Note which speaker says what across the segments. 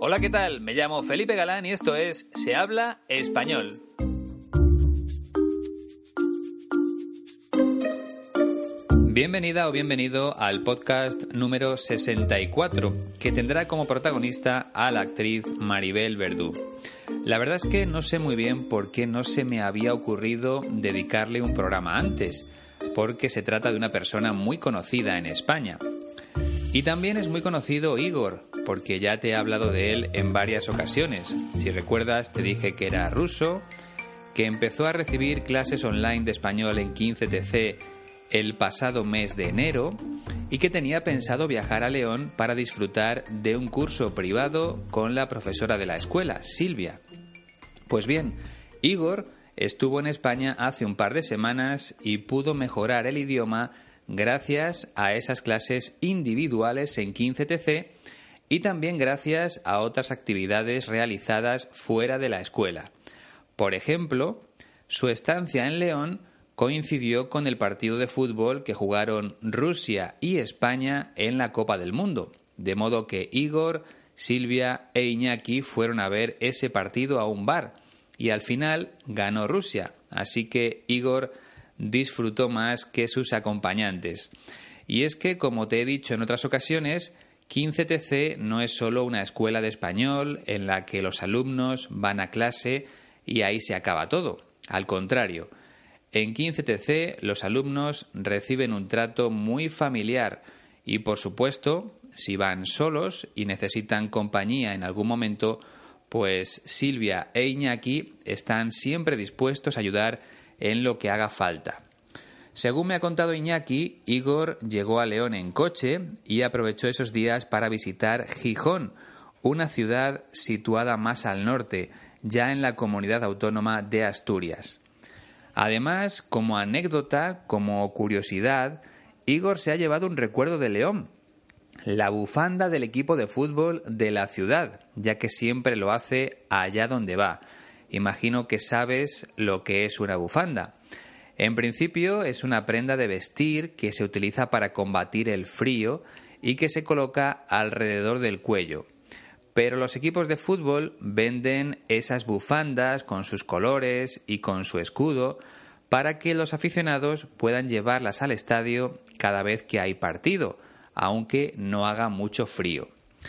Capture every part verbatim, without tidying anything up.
Speaker 1: Hola, ¿qué tal? Me llamo Felipe Galán y esto es Se Habla Español. Bienvenida o bienvenido al podcast número sesenta y cuatro, que tendrá como protagonista a la actriz Maribel Verdú. La verdad es que no sé muy bien por qué no se me había ocurrido dedicarle un programa antes, porque se trata de una persona muy conocida en España. Y también es muy conocido Igor, porque ya te he hablado de él en varias ocasiones. Si recuerdas, te dije que era ruso, que empezó a recibir clases online de español en quince T C el pasado mes de enero y que tenía pensado viajar a León para disfrutar de un curso privado con la profesora de la escuela, Silvia. Pues bien, Igor estuvo en España hace un par de semanas y pudo mejorar el idioma gracias a esas clases individuales en quince T C y también gracias a otras actividades realizadas fuera de la escuela. Por ejemplo, su estancia en León coincidió con el partido de fútbol que jugaron Rusia y España en la Copa del Mundo, de modo que Igor, Silvia e Iñaki fueron a ver ese partido a un bar y al final ganó Rusia, así que Igor disfrutó más que sus acompañantes. Y es que, como te he dicho en otras ocasiones, quince T C no es solo una escuela de español en la que los alumnos van a clase y ahí se acaba todo. Al contrario, en quince T C los alumnos reciben un trato muy familiar y, por supuesto, si van solos y necesitan compañía en algún momento, pues Silvia e Iñaki están siempre dispuestos a ayudar en lo que haga falta. Según me ha contado Iñaki, Igor llegó a León en coche y aprovechó esos días para visitar Gijón, una ciudad situada más al norte, ya en la comunidad autónoma de Asturias. Además, como anécdota, como curiosidad, Igor se ha llevado un recuerdo de León, la bufanda del equipo de fútbol de la ciudad, ya que siempre lo hace allá donde va. Imagino que sabes lo que es una bufanda. En principio es una prenda de vestir que se utiliza para combatir el frío y que se coloca alrededor del cuello. Pero los equipos de fútbol venden esas bufandas con sus colores y con su escudo para que los aficionados puedan llevarlas al estadio cada vez que hay partido, aunque no haga mucho frío.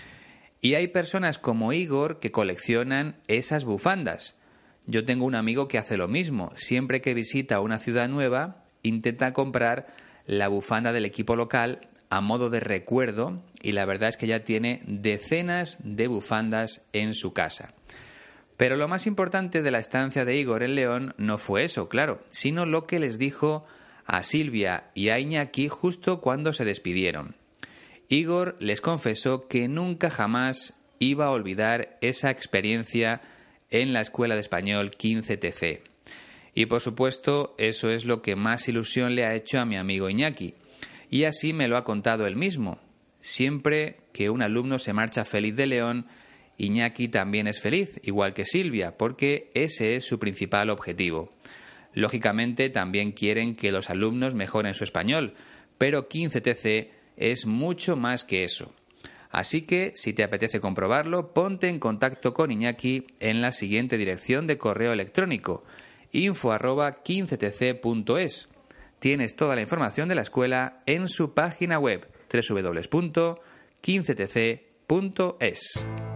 Speaker 1: Y hay personas como Igor que coleccionan esas bufandas. Yo tengo un amigo que hace lo mismo. Siempre que visita una ciudad nueva, intenta comprar la bufanda del equipo local a modo de recuerdo y la verdad es que ya tiene decenas de bufandas en su casa. Pero lo más importante de la estancia de Igor en León no fue eso, claro, sino lo que les dijo a Silvia y a Iñaki justo cuando se despidieron. Igor les confesó que nunca jamás iba a olvidar esa experiencia en la Escuela de Español quince T C. Y por supuesto, eso es lo que más ilusión le ha hecho a mi amigo Iñaki. Y así me lo ha contado él mismo. Siempre que un alumno se marcha feliz de León, Iñaki también es feliz, igual que Silvia, porque ese es su principal objetivo. Lógicamente también quieren que los alumnos mejoren su español, pero quince T C es mucho más que eso. Así que, si te apetece comprobarlo, ponte en contacto con Iñaki en la siguiente dirección de correo electrónico: info arroba quince t c punto es. Tienes toda la información de la escuela en su página web doble u doble u doble u punto quince t c punto es.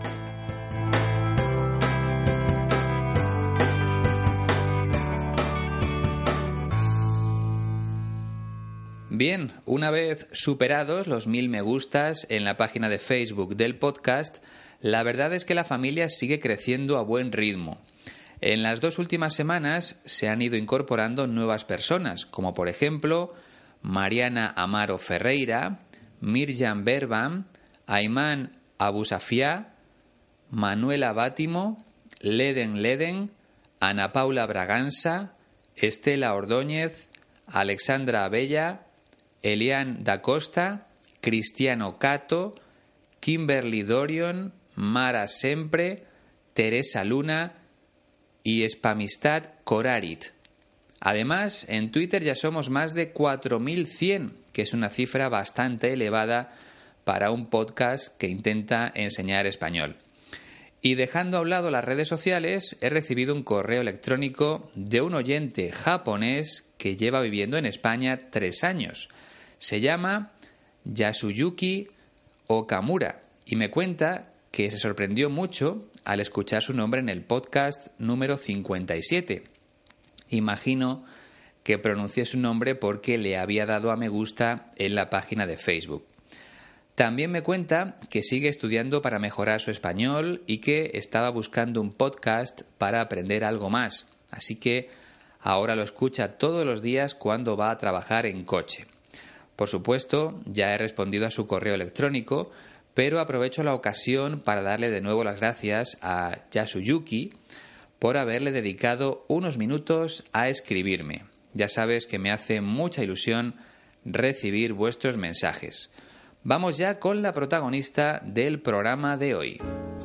Speaker 1: Bien, una vez superados los mil me gustas en la página de Facebook del podcast, la verdad es que la familia sigue creciendo a buen ritmo. En las dos últimas semanas se han ido incorporando nuevas personas, como por ejemplo Mariana Amaro Ferreira, Mirjam Berbam, Ayman Abusafia, Manuela Bátimo, Leden Leden, Ana Paula Braganza, Estela Ordóñez, Alexandra Abella, Elian da Costa, Cristiano Cato, Kimberly Dorion, Mara Sempre, Teresa Luna y Spamistad Corarit. Además, en Twitter ya somos más de cuatro mil cien, que es una cifra bastante elevada para un podcast que intenta enseñar español. Y dejando a un lado las redes sociales, he recibido un correo electrónico de un oyente japonés que lleva viviendo en España tres años. Se llama Yasuyuki Okamura y me cuenta que se sorprendió mucho al escuchar su nombre en el podcast número cincuenta y siete. Imagino que pronuncié su nombre porque le había dado a me gusta en la página de Facebook. También me cuenta que sigue estudiando para mejorar su español y que estaba buscando un podcast para aprender algo más. Así que ahora lo escucha todos los días cuando va a trabajar en coche. Por supuesto, ya he respondido a su correo electrónico, pero aprovecho la ocasión para darle de nuevo las gracias a Yasuyuki por haberle dedicado unos minutos a escribirme. Ya sabes que me hace mucha ilusión recibir vuestros mensajes. Vamos ya con la protagonista del programa de hoy.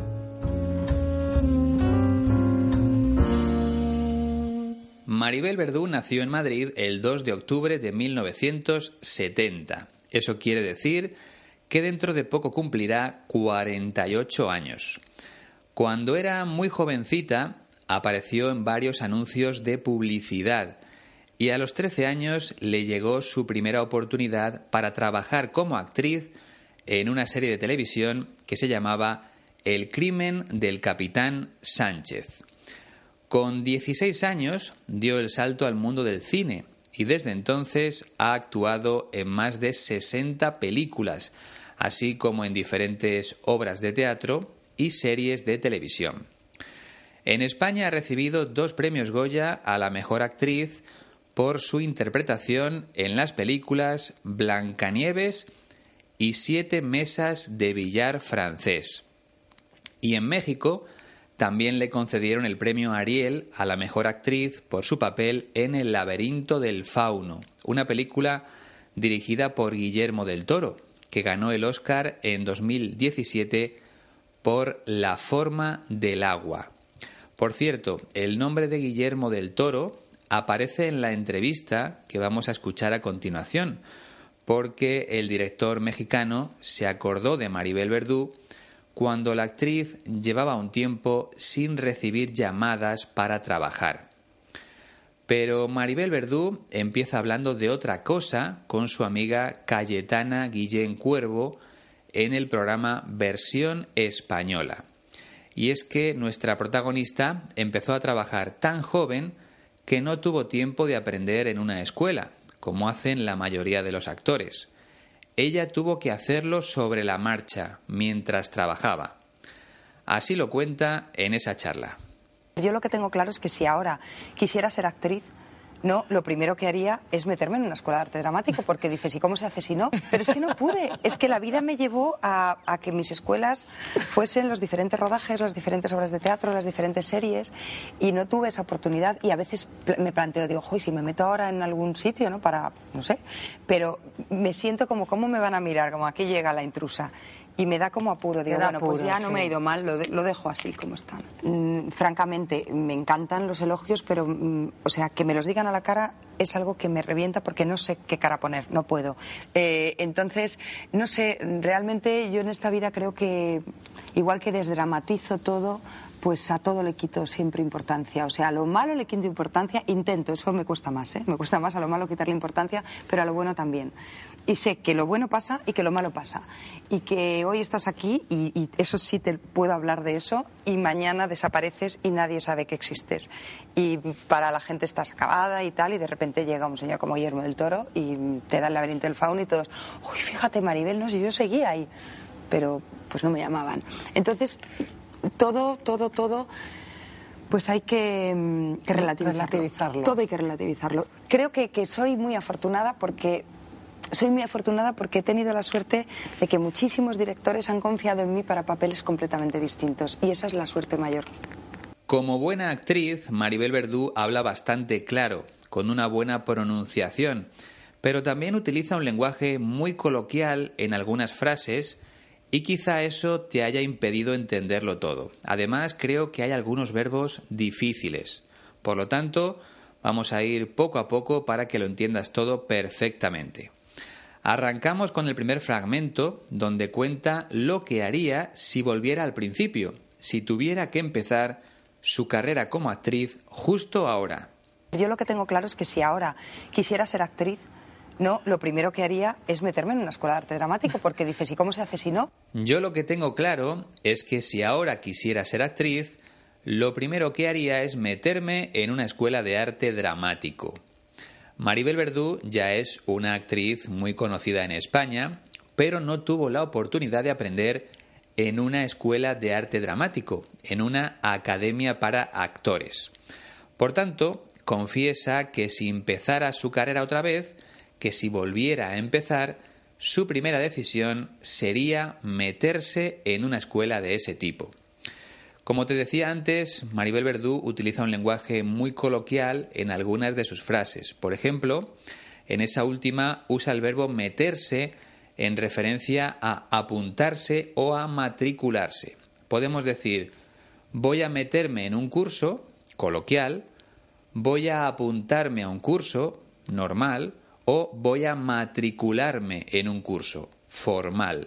Speaker 1: Maribel Verdú nació en Madrid el dos de octubre de mil novecientos setenta. Eso quiere decir que dentro de poco cumplirá cuarenta y ocho años. Cuando era muy jovencita, apareció en varios anuncios de publicidad y a los trece años le llegó su primera oportunidad para trabajar como actriz en una serie de televisión que se llamaba El crimen del capitán Sánchez. Con dieciséis años dio el salto al mundo del cine y desde entonces ha actuado en más de sesenta películas, así como en diferentes obras de teatro y series de televisión. En España ha recibido dos premios Goya a la mejor actriz por su interpretación en las películas Blancanieves y Siete mesas de billar francés. Y en México también le concedieron el premio Ariel a la mejor actriz por su papel en El laberinto del fauno, una película dirigida por Guillermo del Toro, que ganó el Oscar en dos mil diecisiete por La forma del agua. Por cierto, el nombre de Guillermo del Toro aparece en la entrevista que vamos a escuchar a continuación, porque el director mexicano se acordó de Maribel Verdú cuando la actriz llevaba un tiempo sin recibir llamadas para trabajar. Pero Maribel Verdú empieza hablando de otra cosa con su amiga Cayetana Guillén Cuervo en el programa Versión Española. Y es que nuestra protagonista empezó a trabajar tan joven que no tuvo tiempo de aprender en una escuela, como hacen la mayoría de los actores. Ella tuvo que hacerlo sobre la marcha, mientras trabajaba. Así lo cuenta en esa charla.
Speaker 2: Yo lo que tengo claro es que si ahora quisiera ser actriz, no, lo primero que haría es meterme en una escuela de arte dramático, porque dices, ¿y cómo se hace si no? Pero es que no pude, es que la vida me llevó a, a que mis escuelas fuesen los diferentes rodajes, las diferentes obras de teatro, las diferentes series, y no tuve esa oportunidad. Y a veces me planteo, digo, joder, si me meto ahora en algún sitio, ¿no? Para, no sé, pero me siento como, ¿cómo me van a mirar? Como aquí llega la intrusa. Y me da como apuro, digo, bueno, apuro, pues ya no sí. me ha ido mal, lo, de, lo dejo así como está. Mm, francamente, me encantan los elogios, pero, mm, o sea, que me los digan a la cara es algo que me revienta porque no sé qué cara poner, no puedo. Eh, entonces, no sé, realmente yo en esta vida creo que, igual que desdramatizo todo, pues a todo le quito siempre importancia. O sea, a lo malo le quito importancia, intento, eso me cuesta más, ¿eh? Me cuesta más a lo malo quitarle importancia, pero a lo bueno también. Y sé que lo bueno pasa y que lo malo pasa. Y que hoy estás aquí y, y eso sí te puedo hablar de eso, y mañana desapareces y nadie sabe que existes. Y para la gente estás acabada y tal, y de repente llega un señor como Guillermo del Toro y te da el laberinto del fauno y todos, uy, fíjate Maribel, no sé, yo seguía ahí. Pero pues no me llamaban. Entonces, todo, todo, todo, pues hay que, que relativizarlo. relativizarlo. Todo hay que relativizarlo. Creo que, que soy muy afortunada porque... Soy muy afortunada porque he tenido la suerte de que muchísimos directores han confiado en mí para papeles completamente distintos, y esa es la suerte mayor.
Speaker 1: Como buena actriz, Maribel Verdú habla bastante claro, con una buena pronunciación, pero también utiliza un lenguaje muy coloquial en algunas frases y quizá eso te haya impedido entenderlo todo. Además, creo que hay algunos verbos difíciles. Por lo tanto, vamos a ir poco a poco para que lo entiendas todo perfectamente. Arrancamos con el primer fragmento, donde cuenta lo que haría si volviera al principio, si tuviera que empezar su carrera como actriz justo ahora?
Speaker 2: Yo lo que tengo claro es que si ahora quisiera ser actriz, no, lo primero que haría es meterme en una escuela de arte dramático, porque dices, ¿y cómo se hace si no?
Speaker 1: Yo lo que tengo claro es que si ahora quisiera ser actriz, lo primero que haría es meterme en una escuela de arte dramático. Maribel Verdú ya es una actriz muy conocida en España, pero no tuvo la oportunidad de aprender en una escuela de arte dramático, en una academia para actores. Por tanto, confiesa que si empezara su carrera otra vez, que si volviera a empezar, su primera decisión sería meterse en una escuela de ese tipo. Como te decía antes, Maribel Verdú utiliza un lenguaje muy coloquial en algunas de sus frases. Por ejemplo, en esa última usa el verbo meterse en referencia a apuntarse o a matricularse. Podemos decir, voy a meterme en un curso, coloquial, voy a apuntarme a un curso, normal, o voy a matricularme en un curso, formal.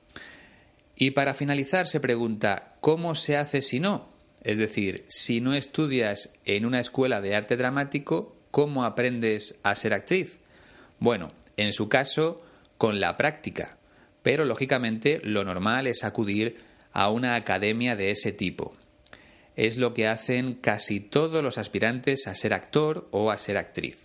Speaker 1: Y para finalizar se pregunta, ¿cómo se hace si no? Es decir, si no estudias en una escuela de arte dramático, ¿cómo aprendes a ser actriz? Bueno, en su caso, con la práctica. Pero, lógicamente, lo normal es acudir a una academia de ese tipo. Es lo que hacen casi todos los aspirantes a ser actor o a ser actriz.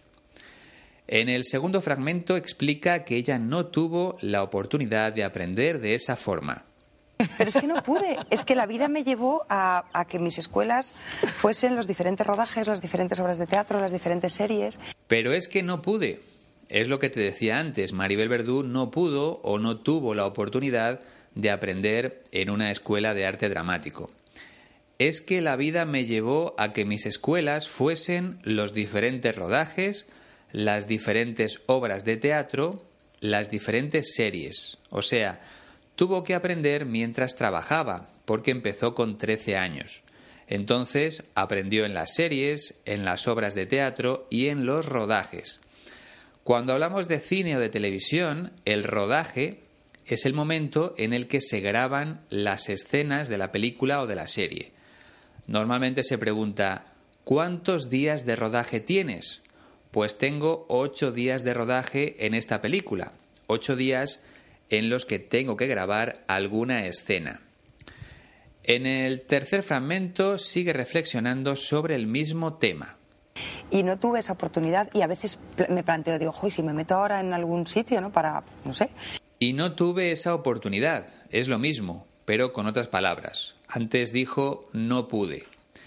Speaker 1: En el segundo fragmento explica que ella no tuvo la oportunidad de aprender de esa forma.
Speaker 2: Pero es que no pude, es que la vida me llevó a, a que mis escuelas fuesen los diferentes rodajes, las diferentes obras de teatro, las diferentes series.
Speaker 1: Pero es que no pude. Es lo que te decía antes, Maribel Verdú no pudo o no tuvo la oportunidad de aprender en una escuela de arte dramático. Es que la vida me llevó a que mis escuelas fuesen los diferentes rodajes, las diferentes obras de teatro, las diferentes series. O sea, tuvo que aprender mientras trabajaba, porque empezó con trece años. Entonces aprendió en las series, en las obras de teatro y en los rodajes. Cuando hablamos de cine o de televisión, el rodaje es el momento en el que se graban las escenas de la película o de la serie. Normalmente se pregunta, ¿cuántos días de rodaje tienes? Pues tengo ocho días de rodaje en esta película. Ocho días en los que tengo que grabar alguna escena. En el tercer fragmento sigue reflexionando sobre el mismo tema.
Speaker 2: Y no tuve esa oportunidad y a veces me planteo, digo, joder, si me meto ahora en algún sitio, ¿no? Para, no sé.
Speaker 1: Y no tuve esa oportunidad, es lo mismo, pero con otras palabras. Antes dijo, no pude.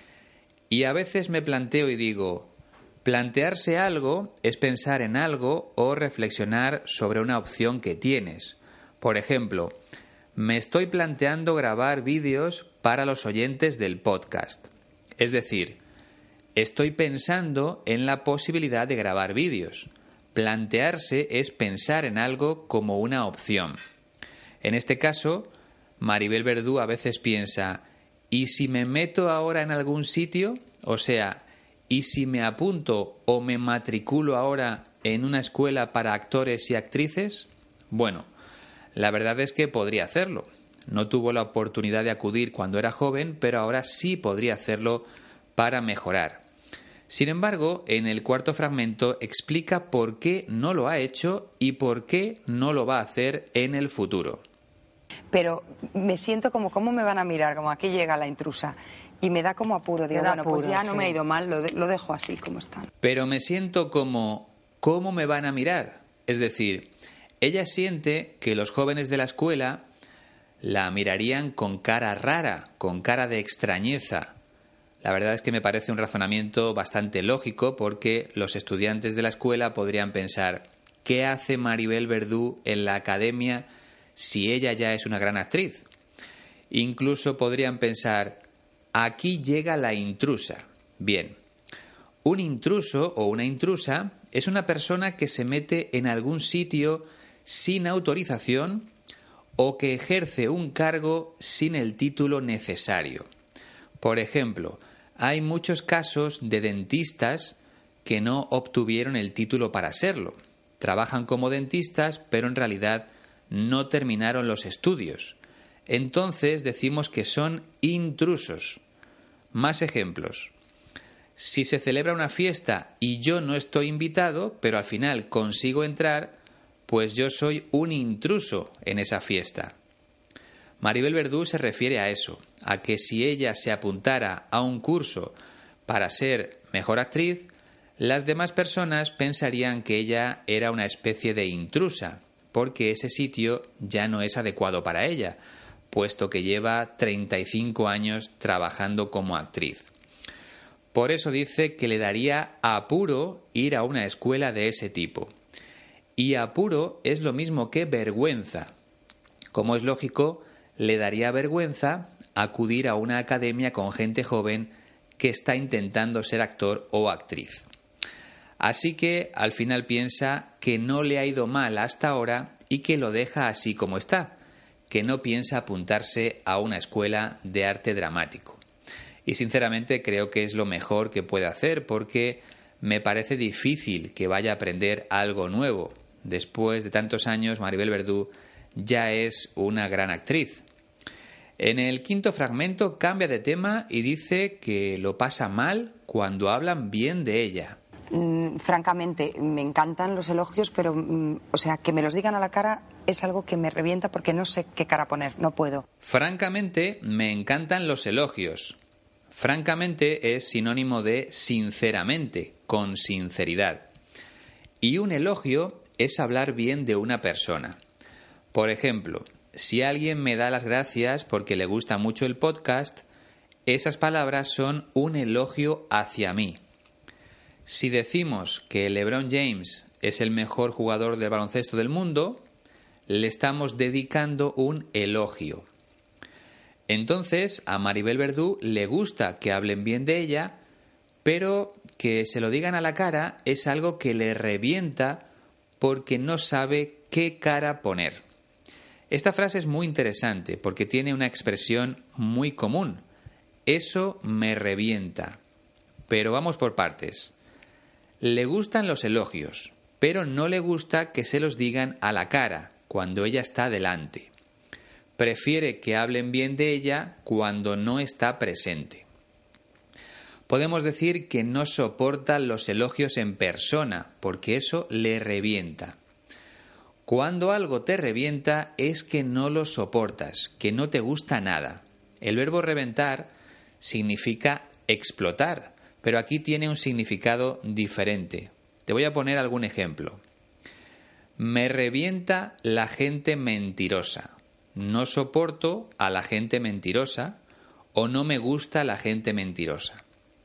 Speaker 1: Y a veces me planteo y digo, plantearse algo es pensar en algo o reflexionar sobre una opción que tienes. Por ejemplo, me estoy planteando grabar vídeos para los oyentes del podcast. Es decir, estoy pensando en la posibilidad de grabar vídeos. Plantearse es pensar en algo como una opción. En este caso, Maribel Verdú a veces piensa, ¿y si me meto ahora en algún sitio? O sea, ¿y si me apunto o me matriculo ahora en una escuela para actores y actrices? Bueno, la verdad es que podría hacerlo. No tuvo la oportunidad de acudir cuando era joven, pero ahora sí podría hacerlo para mejorar. Sin embargo, en el cuarto fragmento explica por qué no lo ha hecho y por qué no lo va a hacer en el futuro.
Speaker 2: Pero me siento como, ¿cómo me van a mirar? Como aquí llega la intrusa. Y me da como apuro. Digo, bueno, apuro, pues ya no sí. me ha ido mal, lo, de, lo dejo así como está.
Speaker 1: Pero me siento como, ¿cómo me van a mirar? Es decir, ella siente que los jóvenes de la escuela la mirarían con cara rara, con cara de extrañeza. La verdad es que me parece un razonamiento bastante lógico porque los estudiantes de la escuela podrían pensar, ¿qué hace Maribel Verdú en la academia si ella ya es una gran actriz? Incluso podrían pensar, aquí llega la intrusa. Bien, un intruso o una intrusa es una persona que se mete en algún sitio sin autorización o que ejerce un cargo sin el título necesario. Por ejemplo, hay muchos casos de dentistas que no obtuvieron el título para serlo. Trabajan como dentistas, pero en realidad no terminaron los estudios. entonces decimos que son intrusos. Más ejemplos. Si se celebra una fiesta y yo no estoy invitado, pero al final consigo entrar, pues yo soy un intruso en esa fiesta. Maribel Verdú se refiere a eso, a que si ella se apuntara a un curso para ser mejor actriz, las demás personas pensarían que ella era una especie de intrusa, porque ese sitio ya no es adecuado para ella, puesto que lleva treinta y cinco años trabajando como actriz. Por eso dice que le daría apuro ir a una escuela de ese tipo. Y apuro es lo mismo que vergüenza. Como es lógico, le daría vergüenza acudir a una academia con gente joven que está intentando ser actor o actriz. Así que al final piensa que no le ha ido mal hasta ahora y que lo deja así como está, que no piensa apuntarse a una escuela de arte dramático. Y sinceramente creo que es lo mejor que puede hacer, porque me parece difícil que vaya a aprender algo nuevo. Después de tantos años, Maribel Verdú ya es una gran actriz. En el quinto fragmento cambia de tema y dice que lo pasa mal cuando hablan bien de ella.
Speaker 2: Mm, francamente, me encantan los elogios, pero, mm, o sea, que me los digan a la cara es algo que me revienta porque no sé qué cara poner, no puedo.
Speaker 1: Francamente, me encantan los elogios. Francamente es sinónimo de sinceramente, con sinceridad. Y un elogio es hablar bien de una persona. Por ejemplo, si alguien me da las gracias porque le gusta mucho el podcast, esas palabras son un elogio hacia mí. Si decimos que LeBron James es el mejor jugador de baloncesto del mundo, le estamos dedicando un elogio. Entonces, a Maribel Verdú le gusta que hablen bien de ella, pero que se lo digan a la cara es algo que le revienta porque no sabe qué cara poner. Esta frase es muy interesante porque tiene una expresión muy común. Eso me revienta. Pero vamos por partes. Le gustan los elogios, pero no le gusta que se los digan a la cara, cuando ella está delante. Prefiere que hablen bien de ella cuando no está presente. Podemos decir que no soporta los elogios en persona, porque eso le revienta. Cuando algo te revienta es que no lo soportas, que no te gusta nada. El verbo reventar significa explotar, pero aquí tiene un significado diferente. Te voy a poner algún ejemplo. Me revienta la gente mentirosa. No soporto a la gente mentirosa o no me gusta la gente mentirosa.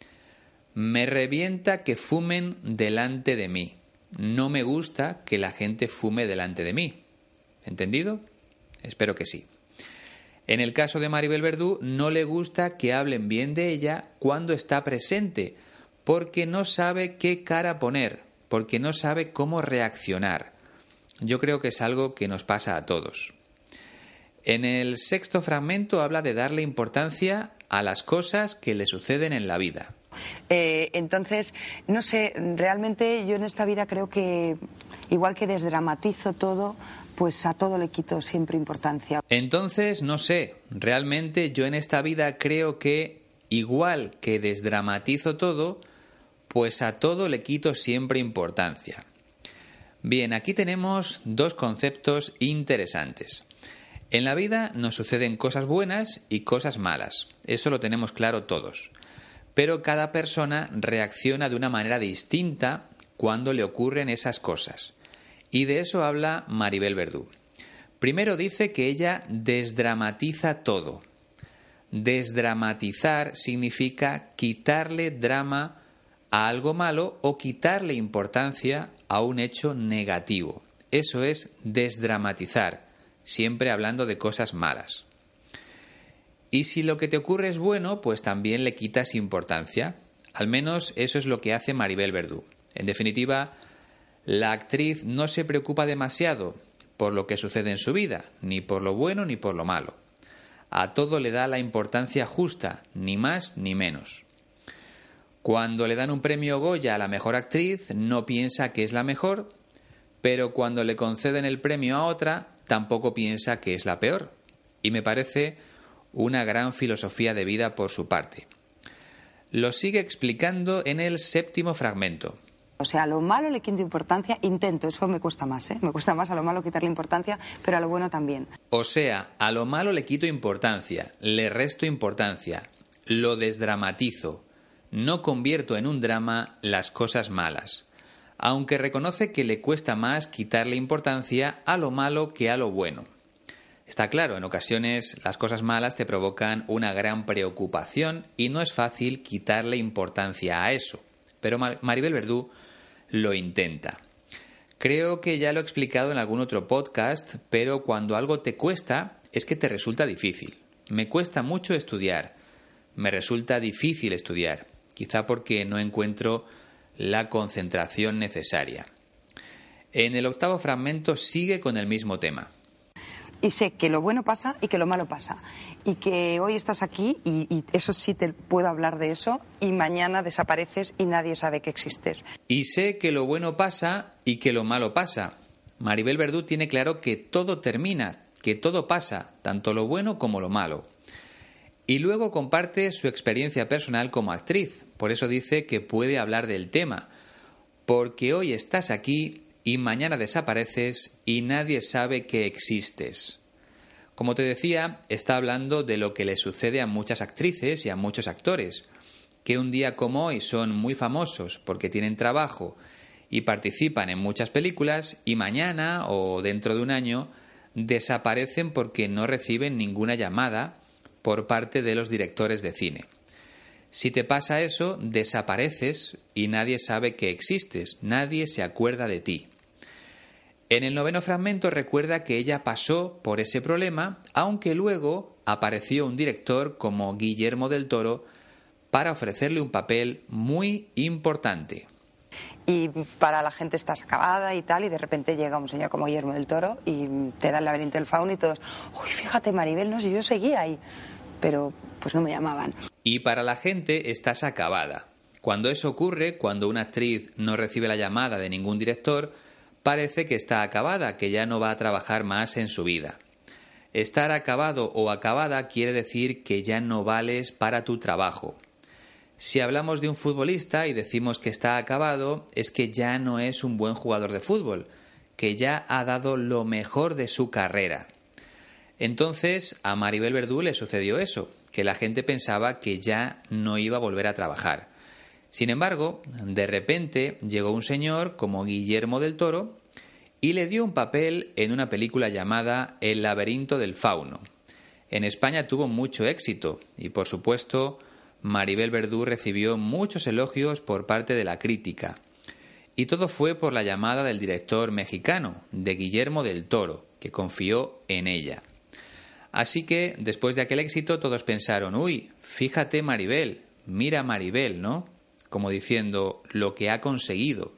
Speaker 1: Me revienta que fumen delante de mí. No me gusta que la gente fume delante de mí. ¿Entendido? Espero que sí. En el caso de Maribel Verdú, no le gusta que hablen bien de ella cuando está presente, porque no sabe qué cara poner, porque no sabe cómo reaccionar. Yo creo que es algo que nos pasa a todos. En el sexto fragmento habla de darle importancia a las cosas que le suceden en la vida.
Speaker 2: Eh, entonces, no sé, realmente yo en esta vida creo que, igual que desdramatizo todo, pues a todo le quito siempre importancia.
Speaker 1: Entonces, no sé, realmente yo en esta vida creo que, igual que desdramatizo todo, pues a todo le quito siempre importancia. Bien, aquí tenemos dos conceptos interesantes. En la vida nos suceden cosas buenas y cosas malas, eso lo tenemos claro todos. Pero cada persona reacciona de una manera distinta cuando le ocurren esas cosas. Y de eso habla Maribel Verdú. Primero dice que ella desdramatiza todo. Desdramatizar significa quitarle drama a algo malo o quitarle importancia a un hecho negativo. Eso es desdramatizar, siempre hablando de cosas malas. Y si lo que te ocurre es bueno, pues también le quitas importancia. Al menos eso es lo que hace Maribel Verdú. En definitiva, la actriz no se preocupa demasiado por lo que sucede en su vida, ni por lo bueno ni por lo malo. A todo le da la importancia justa, ni más ni menos. Cuando le dan un premio Goya a la mejor actriz, no piensa que es la mejor, pero cuando le conceden el premio a otra, tampoco piensa que es la peor. y me parece una gran filosofía de vida por su parte. Lo sigue explicando en el séptimo fragmento.
Speaker 2: O sea, a lo malo le quito importancia, intento, eso me cuesta más, ¿eh? Me cuesta más a lo malo quitarle importancia, pero a lo bueno también.
Speaker 1: O sea, a lo malo le quito importancia, le resto importancia, lo desdramatizo, no convierto en un drama las cosas malas, aunque reconoce que le cuesta más quitarle importancia a lo malo que a lo bueno. Está claro, en ocasiones las cosas malas te provocan una gran preocupación y no es fácil quitarle importancia a eso, pero Maribel Verdú lo intenta. Creo que ya lo he explicado en algún otro podcast, pero cuando algo te cuesta es que te resulta difícil. Me cuesta mucho estudiar, me resulta difícil estudiar, quizá porque no encuentro la concentración necesaria. En el octavo fragmento sigue con el mismo tema.
Speaker 2: Y sé que lo bueno pasa y que lo malo pasa. Y que hoy estás aquí y, y eso sí te puedo hablar de eso y mañana desapareces y nadie sabe que existes.
Speaker 1: Y sé que lo bueno pasa y que lo malo pasa. Maribel Verdú tiene claro que todo termina, que todo pasa, tanto lo bueno como lo malo. Y luego comparte su experiencia personal como actriz. Por eso dice que puede hablar del tema. Porque hoy estás aquí y mañana desapareces y nadie sabe que existes. Como te decía, está hablando de lo que le sucede a muchas actrices y a muchos actores, que un día como hoy son muy famosos porque tienen trabajo y participan en muchas películas y mañana o dentro de un año desaparecen porque no reciben ninguna llamada por parte de los directores de cine. Si te pasa eso, desapareces y nadie sabe que existes, nadie se acuerda de ti. En el noveno fragmento recuerda que ella pasó por ese problema, aunque luego apareció un director como Guillermo del Toro para ofrecerle un papel muy importante.
Speaker 2: Y para la gente estás acabada y tal, y de repente llega un señor como Guillermo del Toro y te da el laberinto del fauno y todos, uy, fíjate Maribel, no sé, yo seguía ahí, pero pues no me llamaban.
Speaker 1: Y para la gente estás acabada. Cuando eso ocurre, cuando una actriz no recibe la llamada de ningún director, parece que está acabada, que ya no va a trabajar más en su vida. Estar acabado o acabada quiere decir que ya no vales para tu trabajo. Si hablamos de un futbolista y decimos que está acabado, es que ya no es un buen jugador de fútbol, que ya ha dado lo mejor de su carrera. Entonces, a Maribel Verdú le sucedió eso, que la gente pensaba que ya no iba a volver a trabajar. Sin embargo, de repente llegó un señor como Guillermo del Toro y le dio un papel en una película llamada El laberinto del fauno. En España tuvo mucho éxito y, por supuesto, Maribel Verdú recibió muchos elogios por parte de la crítica. Y todo fue por la llamada del director mexicano, de Guillermo del Toro, que confió en ella. Así que, después de aquel éxito, todos pensaron, uy, fíjate Maribel, mira Maribel, ¿no? Como diciendo lo que ha conseguido.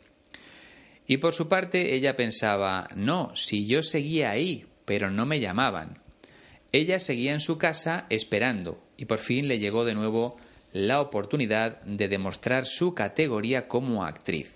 Speaker 1: Y por su parte ella pensaba, no, si yo seguía ahí, pero no me llamaban. Ella seguía en su casa esperando y por fin le llegó de nuevo la oportunidad de demostrar su categoría como actriz.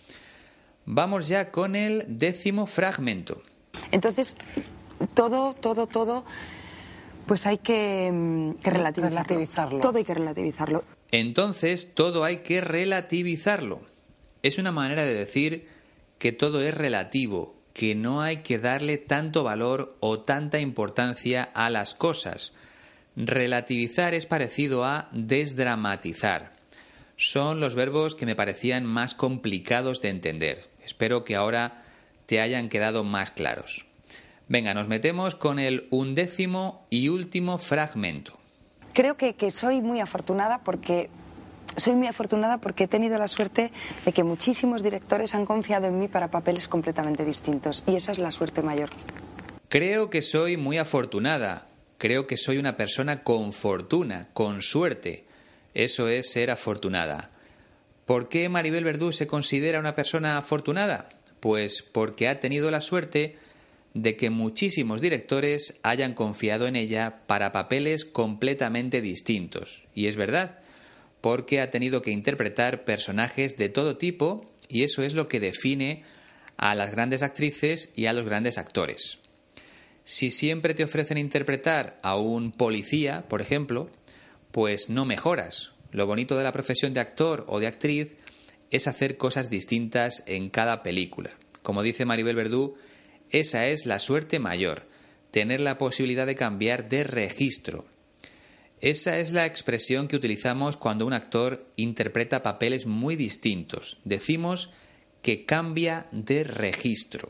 Speaker 1: Vamos ya con el décimo fragmento.
Speaker 2: Entonces, todo, todo, todo, pues hay que, que relativizarlo. relativizarlo. Todo hay que relativizarlo.
Speaker 1: Entonces, todo hay que relativizarlo. Es una manera de decir que todo es relativo, que no hay que darle tanto valor o tanta importancia a las cosas. Relativizar es parecido a desdramatizar. Son los verbos que me parecían más complicados de entender. Espero que ahora te hayan quedado más claros. Venga, nos metemos con el undécimo y último fragmento.
Speaker 2: Creo que, que soy muy afortunada porque soy muy afortunada porque he tenido la suerte de que muchísimos directores han confiado en mí para papeles completamente distintos y esa es la suerte mayor.
Speaker 1: Creo que soy muy afortunada. Creo que soy una persona con fortuna, con suerte. Eso es ser afortunada. ¿Por qué Maribel Verdú se considera una persona afortunada? Pues porque ha tenido la suerte de que muchísimos directores hayan confiado en ella para papeles completamente distintos. Y es verdad, porque ha tenido que interpretar personajes de todo tipo y eso es lo que define a las grandes actrices y a los grandes actores. Si siempre te ofrecen interpretar a un policía, por ejemplo, pues no mejoras. Lo bonito de la profesión de actor o de actriz es hacer cosas distintas en cada película. Como dice Maribel Verdú, esa es la suerte mayor, tener la posibilidad de cambiar de registro. Esa es la expresión que utilizamos cuando un actor interpreta papeles muy distintos. Decimos que cambia de registro.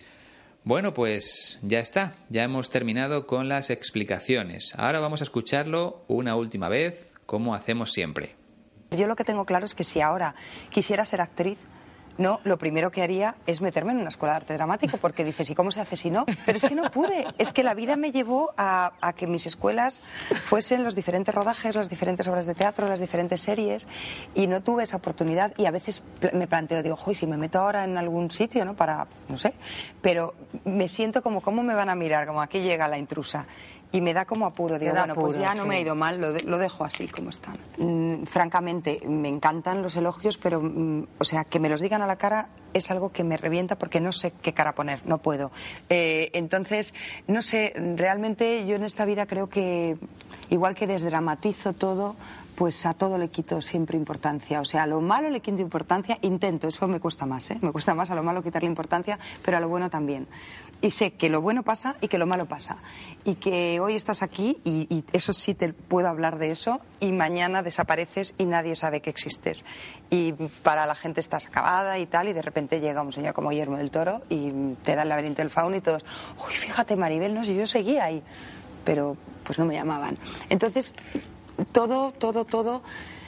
Speaker 1: Bueno, pues ya está, ya hemos terminado con las explicaciones. Ahora vamos a escucharlo una última vez, como hacemos siempre.
Speaker 2: Yo lo que tengo claro es que si ahora quisiera ser actriz, no, lo primero que haría es meterme en una escuela de arte dramático, porque dices, ¿y cómo se hace si no? Pero es que no pude, es que la vida me llevó a, a que mis escuelas fuesen los diferentes rodajes, las diferentes obras de teatro, las diferentes series, y no tuve esa oportunidad. Y a veces me planteo, digo, joder, si me meto ahora en algún sitio, ¿no? Para, no sé, pero me siento como, ¿cómo me van a mirar? Como aquí llega la intrusa. Y me da como apuro, digo, bueno, apuro, pues ya no sí. me ha ido mal, lo, de, lo dejo así como está. Mm, francamente, me encantan los elogios, pero, mm, o sea, que me los digan a la cara es algo que me revienta porque no sé qué cara poner, no puedo. Eh, entonces, no sé, realmente yo en esta vida creo que, igual que desdramatizo todo, pues a todo le quito siempre importancia. O sea, a lo malo le quito importancia, intento, eso me cuesta más, ¿eh? Me cuesta más a lo malo quitarle importancia, pero a lo bueno también. Y sé que lo bueno pasa y que lo malo pasa. Y que hoy estás aquí y, y eso sí te puedo hablar de eso, y mañana desapareces y nadie sabe que existes. Y para la gente estás acabada y tal, y de repente llega un señor como Guillermo del Toro y te da el laberinto del fauno y todos, uy, fíjate Maribel, no sé, yo seguía ahí, pero pues no me llamaban. Entonces, todo, todo, todo,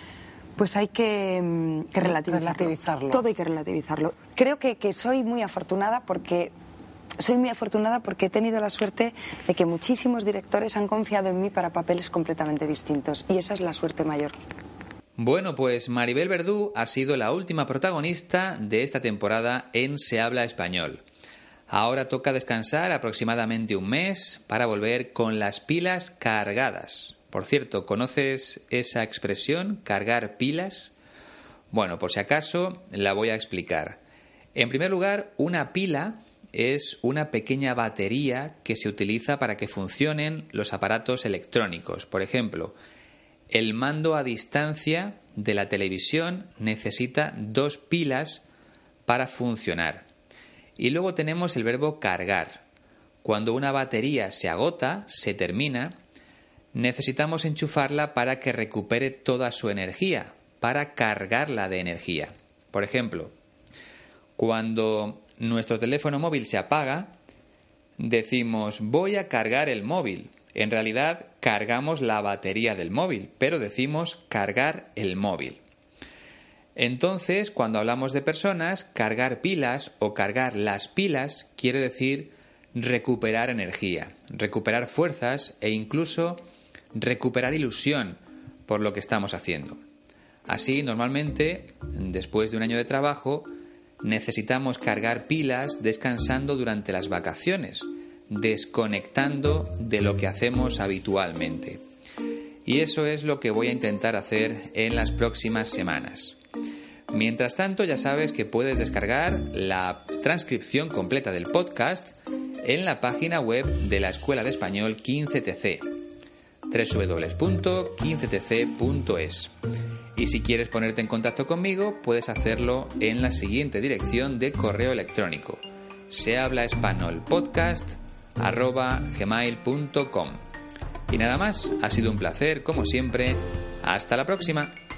Speaker 2: pues hay que, que relativizarlo. relativizarlo. Todo hay que relativizarlo. Creo que, que soy muy afortunada porque... Soy muy afortunada porque he tenido la suerte de que muchísimos directores han confiado en mí para papeles completamente distintos, y esa es la suerte mayor.
Speaker 1: Bueno, pues Maribel Verdú ha sido la última protagonista de esta temporada en Se Habla Español. Ahora toca descansar aproximadamente un mes para volver con las pilas cargadas. Por cierto, ¿conoces esa expresión, cargar pilas? Bueno, por si acaso, la voy a explicar. En primer lugar, una pila es una pequeña batería que se utiliza para que funcionen los aparatos electrónicos. Por ejemplo, el mando a distancia de la televisión necesita dos pilas para funcionar. Y luego tenemos el verbo cargar. Cuando una batería se agota, se termina, necesitamos enchufarla para que recupere toda su energía, para cargarla de energía. Por ejemplo, cuando nuestro teléfono móvil se apaga, decimos voy a cargar el móvil. En realidad cargamos la batería del móvil, pero decimos cargar el móvil. Entonces, cuando hablamos de personas, cargar pilas o cargar las pilas quiere decir recuperar energía, recuperar fuerzas e incluso recuperar ilusión por lo que estamos haciendo. Así, normalmente, después de un año de trabajo, necesitamos cargar pilas descansando durante las vacaciones, desconectando de lo que hacemos habitualmente. Y eso es lo que voy a intentar hacer en las próximas semanas. Mientras tanto, ya sabes que puedes descargar la transcripción completa del podcast en la página web de la Escuela de Español quince T C, doble u doble u doble u punto quince t c punto es. Y si quieres ponerte en contacto conmigo, puedes hacerlo en la siguiente dirección de correo electrónico: sehablaespanolpodcast arroba gmail punto com. Y nada más, ha sido un placer, como siempre. Hasta la próxima.